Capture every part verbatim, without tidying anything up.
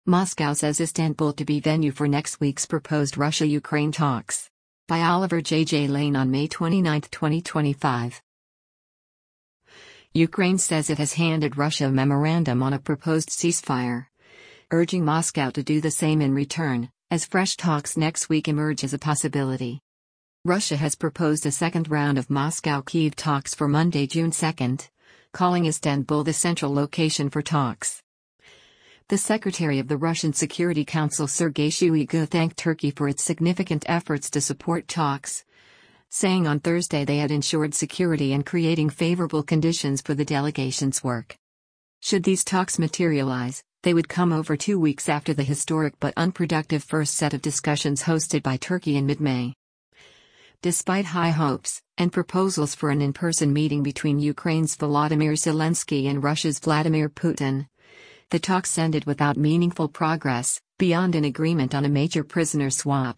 Moscow says Istanbul to be venue for next week's proposed Russia-Ukraine talks. By Oliver J. J. Lane on May twenty-ninth, twenty twenty-five. Ukraine says it has handed Russia a memorandum on a proposed ceasefire, urging Moscow to do the same in return, as fresh talks next week emerge as a possibility. Russia has proposed a second round of Moscow-Kyiv talks for Monday, June second, calling Istanbul the central location for talks. The Secretary of the Russian Security Council Sergei Shoigu thanked Turkey for its significant efforts to support talks, saying on Thursday they had ensured security and creating favorable conditions for the delegation's work. Should these talks materialize, they would come over two weeks after the historic but unproductive first set of discussions hosted by Turkey in mid-May. Despite high hopes and proposals for an in-person meeting between Ukraine's Volodymyr Zelensky and Russia's Vladimir Putin, the talks ended without meaningful progress, beyond an agreement on a major prisoner swap.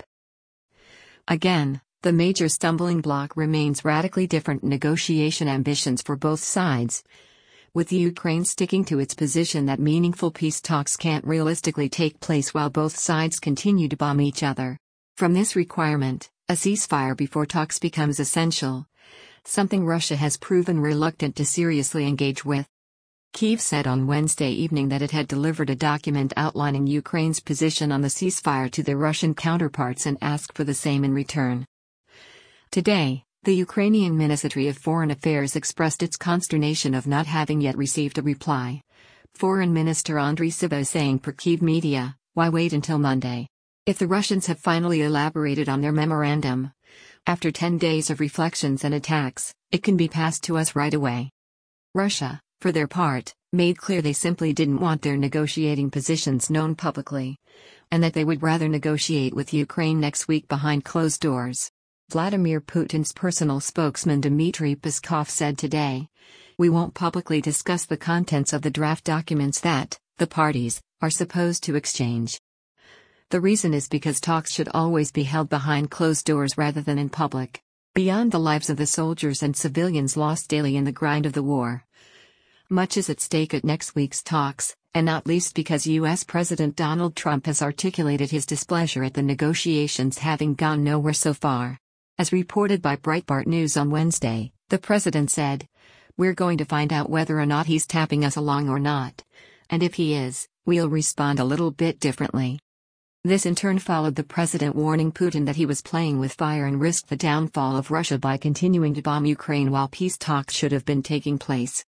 Again, the major stumbling block remains radically different negotiation ambitions for both sides, with Ukraine sticking to its position that meaningful peace talks can't realistically take place while both sides continue to bomb each other. From this requirement, a ceasefire before talks becomes essential, something Russia has proven reluctant to seriously engage with. Kyiv said on Wednesday evening that it had delivered a document outlining Ukraine's position on the ceasefire to their Russian counterparts and asked for the same in return. Today, the Ukrainian Ministry of Foreign Affairs expressed its consternation of not having yet received a reply. Foreign Minister Andriy Sybiha saying per Kyiv media, "Why wait until Monday? If the Russians have finally elaborated on their memorandum, after ten days of reflections and attacks, it can be passed to us right away." Russia, for their part, made clear they simply didn't want their negotiating positions known publicly, and that they would rather negotiate with Ukraine next week behind closed doors. Vladimir Putin's personal spokesman Dmitry Peskov said today, "We won't publicly discuss the contents of the draft documents that, the parties, are supposed to exchange. The reason is because talks should always be held behind closed doors rather than in public, beyond the lives of the soldiers and civilians lost daily in the grind of the war. Much is at stake at next week's talks, and not least because U S President Donald Trump has articulated his displeasure at the negotiations having gone nowhere so far." As reported by Breitbart News on Wednesday, the president said, "We're going to find out whether or not he's tapping us along or not. And if he is, we'll respond a little bit differently." This in turn followed the president warning Putin that he was playing with fire and risked the downfall of Russia by continuing to bomb Ukraine while peace talks should have been taking place.